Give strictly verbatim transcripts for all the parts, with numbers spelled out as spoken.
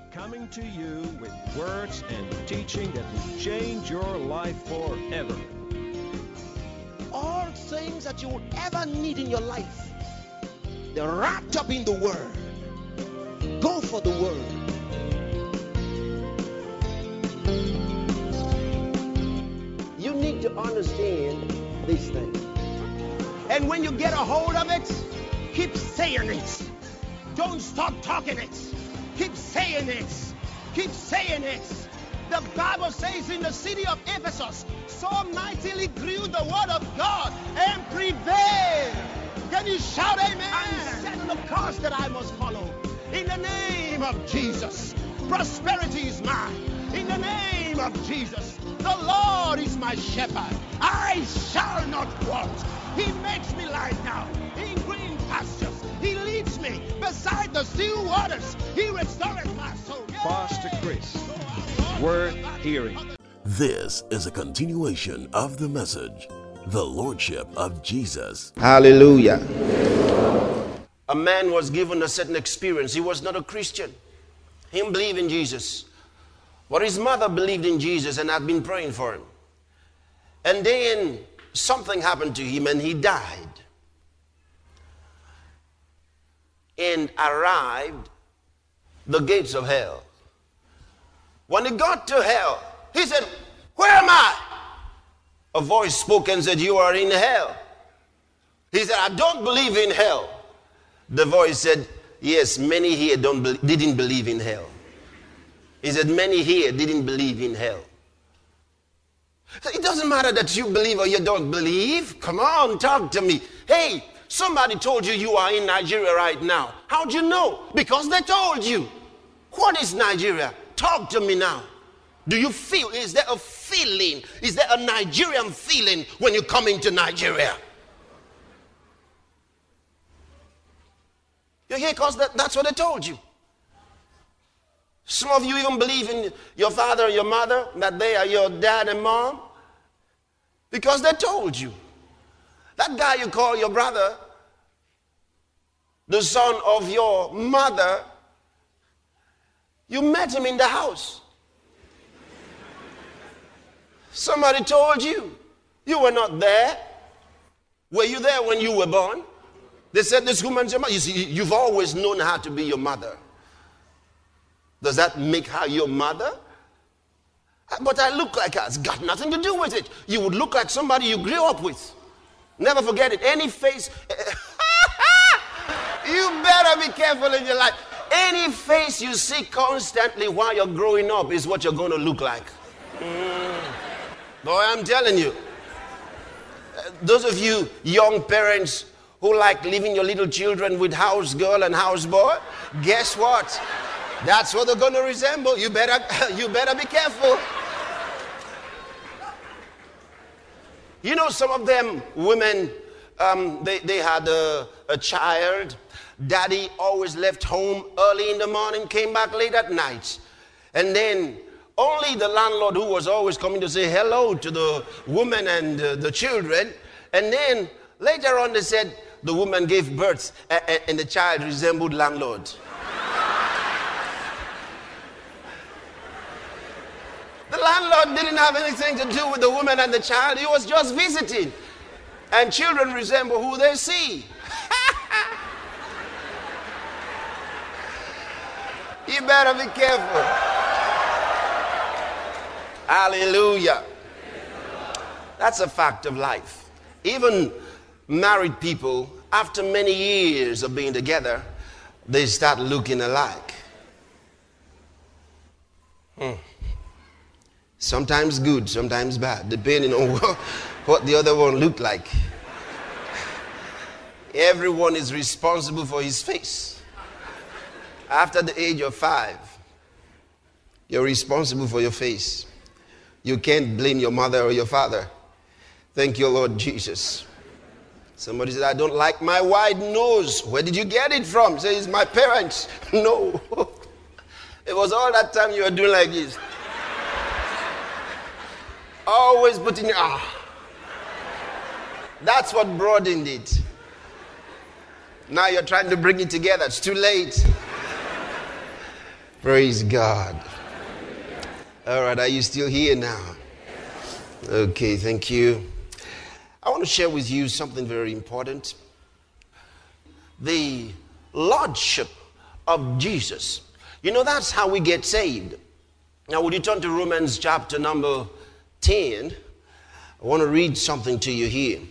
coming to you with words and teaching that will change your life forever. All things that you will ever need in your life, they're wrapped up in the Word. Go for the Word. You need to understand these things. And when you get a hold of it, keep saying it. Don't stop talking it. Keep saying it. Keep saying it. The Bible says in the city of Ephesus, so mightily grew the word of God and prevailed. Can you shout amen? And set the course that I must follow. In the name of Jesus, prosperity is mine. In the name of Jesus, the Lord is my shepherd. I shall not want. He makes me lie down in green pastures. He leads me beside the still waters. He restores my soul. Yeah. Pastor Chris, worth hearing. This is a continuation of the message, the Lordship of Jesus. Hallelujah. A man was given a certain experience. He was not a Christian. He didn't believe in Jesus. But his mother believed in Jesus and had been praying for him. And then something happened to him and he died. And arrived the gates of hell. When he got to hell, he said, "Where am I?" A voice spoke and said, "You are in hell." He said, "I don't believe in hell." The voice said, "Yes, many here don't be- didn't believe in hell." He said, "Many here didn't believe in hell." It doesn't matter that you believe or you don't believe. Come on, talk to me. Hey, somebody told you you are in Nigeria right now. How'd you know? Because they told you. What is Nigeria? Talk to me now. Do you feel, is there a feeling? Is there a Nigerian feeling when you come into Nigeria? You're here because that, that's what they told you. Some of you even believe in your father and your mother, that they are your dad and mom, because they told you. That guy you call your brother, the son of your mother, you met him in the house. Somebody told you. You were not there. Were you there when you were born? They said this woman's your mother. You see, you've always known how to be your mother. Does that make her your mother? But I look like her. It's got nothing to do with it. You would look like somebody you grew up with. Never forget it. Any face, you better be careful in your life. Any face you see constantly while you're growing up is what you're going to look like. Mm. Boy, I'm telling you. Uh, those of you young parents who like leaving your little children with house girl and house boy, guess what? That's what they're going to resemble. You better, you better be careful. You know, some of them women, um, they, they had a, a child. Daddy always left home early in the morning, came back late at night. And then only the landlord, who was always coming to say hello to the woman and uh, the children. And then later on they said the woman gave birth and, and the child resembled landlord. The landlord didn't have anything to do with the woman and the child. He was just visiting. And children resemble who they see. You better be careful. Hallelujah. That's a fact of life. Even married people, after many years of being together, they start looking alike. Hmm. Sometimes good, sometimes bad, depending on what, what the other one looked like. Everyone is responsible for his face. After the age of five, you're responsible for your face. You can't blame your mother or your father. Thank you, Lord Jesus. Somebody said, "I don't like my wide nose." Where did you get it from? Say, "It's my parents." No. It was all that time you were doing like this. Always putting your, ah. That's what broadened it. Now you're trying to bring it together. It's too late. Praise God. All right, are you still here now? Okay, thank you. I want to share with you something very important. The Lordship of Jesus. You know, that's how we get saved. Now, would you turn to Romans chapter number ten? I want to read something to you here.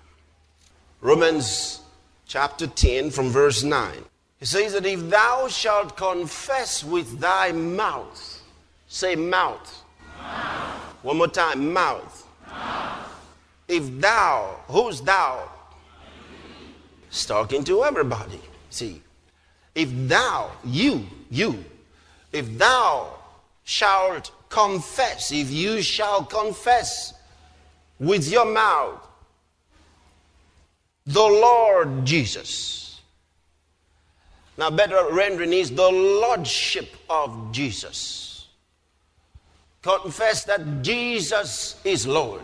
Romans chapter ten from verse nine. It says that if thou shalt confess with thy mouth, say mouth. Mouth. One more time, mouth. Mouth. If thou, who's thou? It's talking to everybody. See, if thou, you, you, if thou shalt confess, if you shall confess with your mouth the Lord Jesus. Now, better rendering is the Lordship of Jesus. Confess that Jesus is Lord.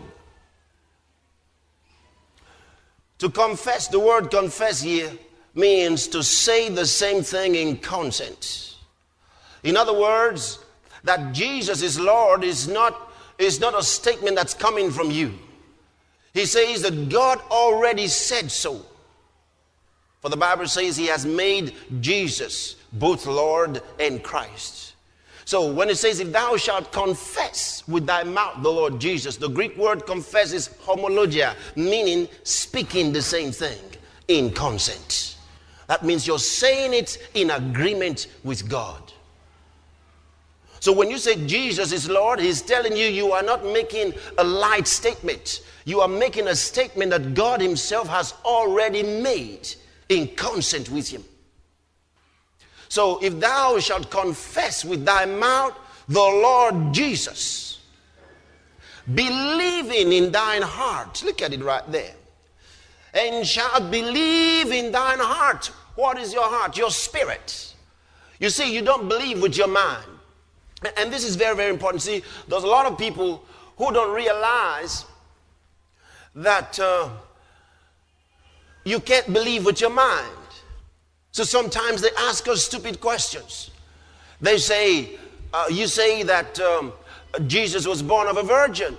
To confess, the word confess here means to say the same thing in consent. In other words, that Jesus is Lord is not, is not a statement that's coming from you. He says that God already said so. For the Bible says he has made Jesus both Lord and Christ. So when it says, if thou shalt confess with thy mouth the Lord Jesus, the Greek word confess is homologia, meaning speaking the same thing in consent. That means you're saying it in agreement with God. So when you say Jesus is Lord, he's telling you you are not making a light statement. You are making a statement that God himself has already made in consent with him. So if thou shalt confess with thy mouth the Lord Jesus, believing in thine heart, look at it right there, and shalt believe in thine heart. What is your heart? Your spirit. You see, you don't believe with your mind. And this is very, very important. See, there's a lot of people who don't realize that uh, you can't believe with your mind. So sometimes they ask us stupid questions. They say, uh, you say that um, Jesus was born of a virgin.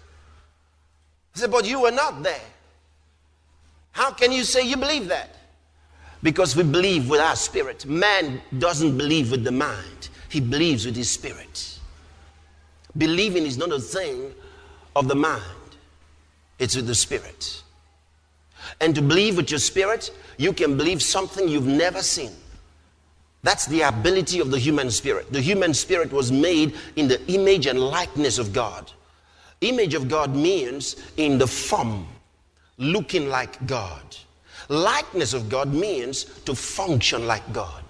I said, but you were not there. How can you say you believe that? Because we believe with our spirit. Man doesn't believe with the mind. He believes with his spirit. Believing is not a thing of the mind. It's with the spirit. And to believe with your spirit, you can believe something you've never seen. That's the ability of the human spirit. The human spirit was made in the image and likeness of God. Image of God means in the form, looking like God. Likeness of God means to function like God.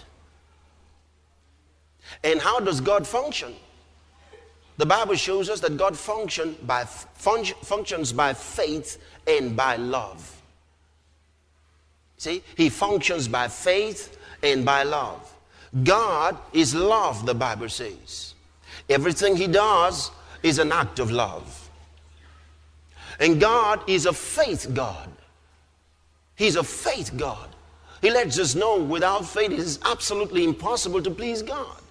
And how does God function? The Bible shows us that God function by, fun, functions by faith and by love. See, he functions by faith and by love. God is love, the Bible says. Everything he does is an act of love. And God is a faith God. He's a faith God. He lets us know without faith it is absolutely impossible to please God.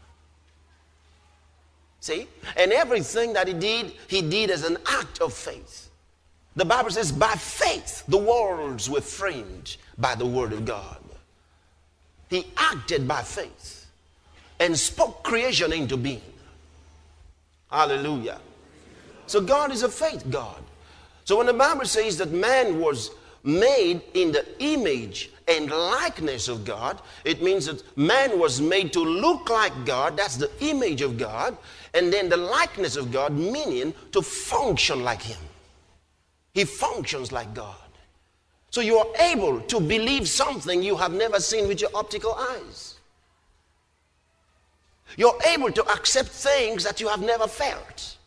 See? And everything that he did, he did as an act of faith. The Bible says, by faith, the worlds were framed by the word of God. He acted by faith and spoke creation into being. Hallelujah. So God is a faith God. So when the Bible says that man was made in the image and likeness of God, it means that man was made to look like God. That's the image of God. And then the likeness of God, meaning to function like him. He functions like God. So you are able to believe something you have never seen with your optical eyes. You're able to accept things that you have never felt.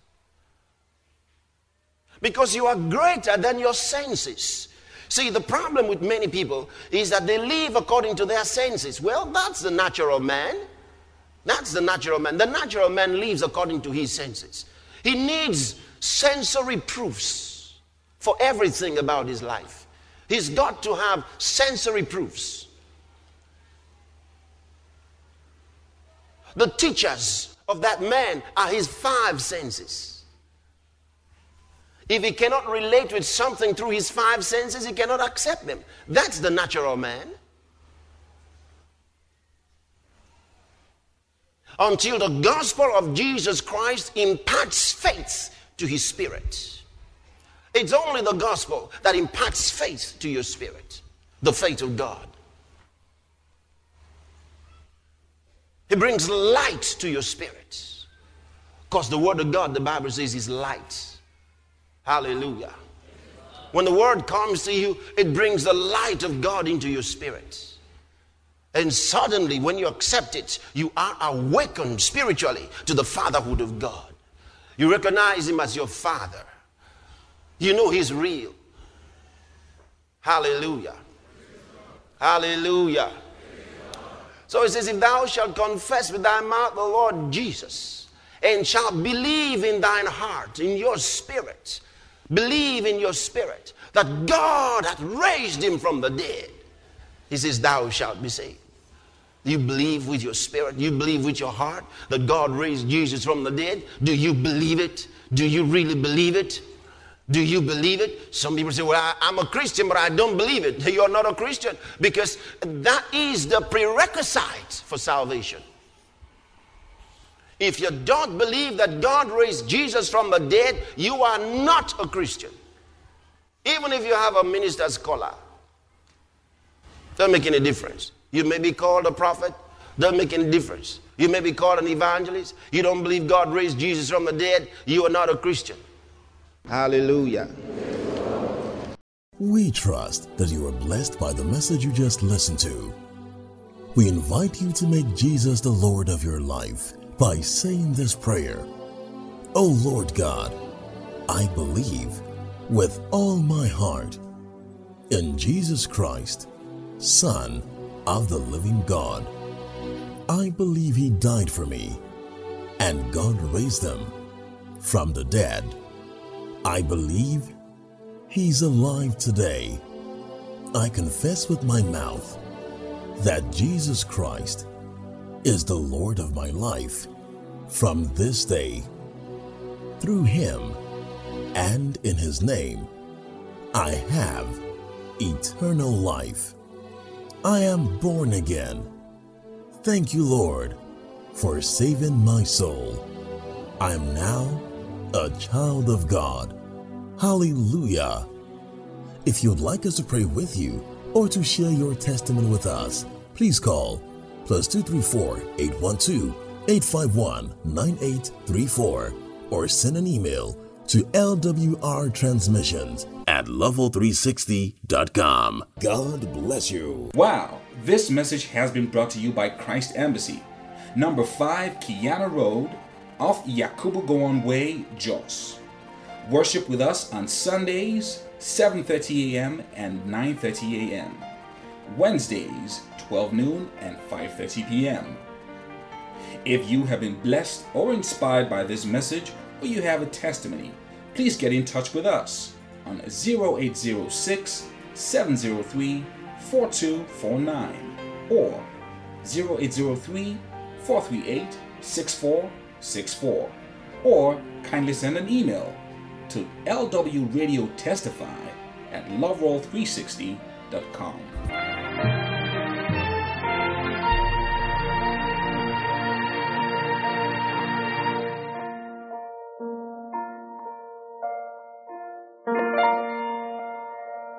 Because you are greater than your senses. See, the problem with many people is that they live according to their senses. Well, that's the natural man. That's the natural man. The natural man lives according to his senses. He needs sensory proofs for everything about his life. He's got to have sensory proofs. The teachers of that man are his five senses. If he cannot relate with something through his five senses, he cannot accept them. That's the natural man. Until the gospel of Jesus Christ imparts faith to his spirit. It's only the gospel that imparts faith to your spirit. The faith of God. He brings light to your spirit. Because the word of God, the Bible says, is light. Hallelujah. When the word comes to you, it brings the light of God into your spirit. And suddenly, when you accept it, you are awakened spiritually to the fatherhood of God. You recognize him as your father. You know he's real. Hallelujah. Hallelujah. So it says, if thou shalt confess with thy mouth the Lord Jesus, and shalt believe in thine heart, in your spirit, believe in your spirit, that God hath raised him from the dead, he says, thou shalt be saved. You believe with your spirit, you believe with your heart that God raised Jesus from the dead. Do you believe it? Do you really believe it? Do you believe it? Some people say, well, I, I'm a Christian, but I don't believe it. You're not a Christian, because that is the prerequisite for salvation. If you don't believe that God raised Jesus from the dead, you are not a Christian. Even if you have a minister's collar, doesn't make any difference. You may be called a prophet, doesn't make any difference. You may be called an evangelist. You don't believe God raised Jesus from the dead, you are not a Christian. Hallelujah. We trust that you are blessed by the message you just listened to. We invite you to make Jesus the Lord of your life by saying this prayer. O Lord God, I believe with all my heart in Jesus Christ, Son of the living God. I believe he died for me, and God raised him from the dead. I believe he's alive today. I confess with my mouth that Jesus Christ is the Lord of my life from this day. Through him and in his name, I have eternal life. I am born again. Thank you, Lord, for saving my soul. I am now a child of God. Hallelujah. If you'd like us to pray with you or to share your testimony with us, please call plus two three four, eight one two, eight five one, nine eight three four or send an email to L W R transmissions at level three sixty dot com. God bless you. Wow, this message has been brought to you by Christ Embassy, number five Kiana Road, off Yakubu Gowon Way, Jos. Worship with us on Sundays, seven thirty a.m. and nine thirty a.m. Wednesdays, twelve noon and five thirty p.m. If you have been blessed or inspired by this message, or you have a testimony, please get in touch with us on zero eight zero six, seven zero three, four two four nine or zero eight zero three, four three eight, six four six four, or kindly send an email to L W Radio Testify at loveroll three sixty dot com.